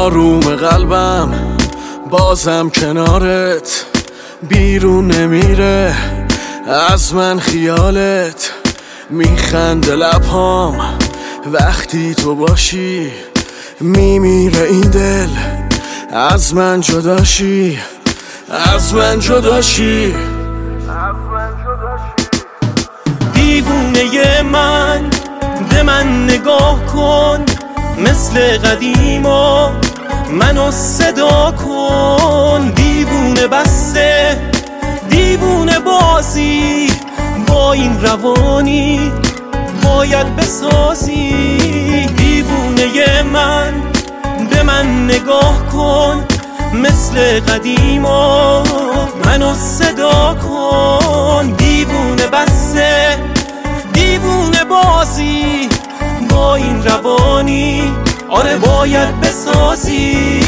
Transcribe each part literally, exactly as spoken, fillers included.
آروم قلبم بازم کنارت، بیرون نمیره از من خیالت. میخنده لبهام وقتی تو باشی، میمیره این دل از من جداشی، از من جداشی. دیوونه من به من نگاه کن، مثل قدیما منو صدا کن. دیوونه بسته دیوونه بازی، با این روانی باید بسازی. دیوونه من به من نگاه کن، مثل قدیما منو صدا کن. دیوونه بسته دیوونه بازی، با این روانی آره باید بسازی.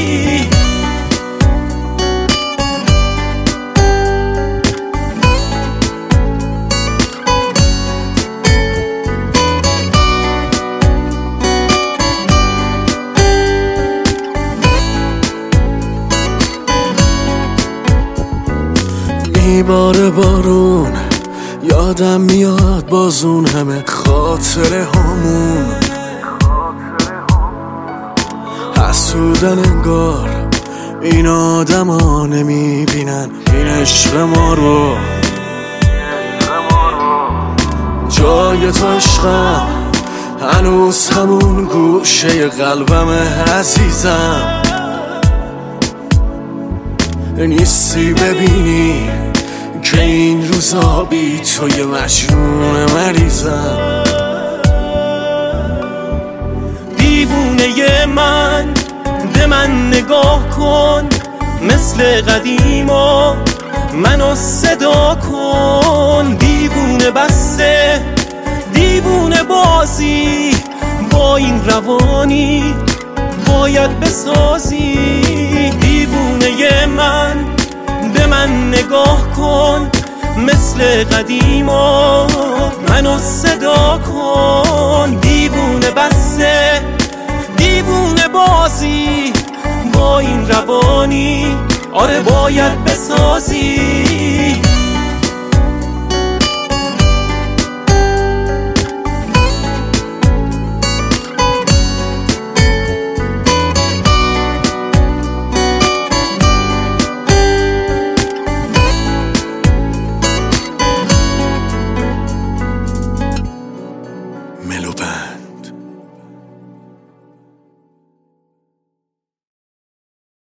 میباره بارون، یادم میاد بازون همه خاطره هامون. حسودن انگار این آدم ها نمیبینن این عشق ما رو. جای تو عشقم هنوز همون گوشه قلبم عزیزم. نیستی ببینی که این روزا بی توی مجنون مریضم. دیوونه من به من نگاه کن، مثل قدیما منو صدا کن. دیوونه بسته دیوونه بازی، با این روانی باید بسازی. دیوونه من به من نگاه کن، مثل قدیما منو صدا کن. دیوونه بسته دیوونه بازی، با این روانی آره باید بسازی. ملوبند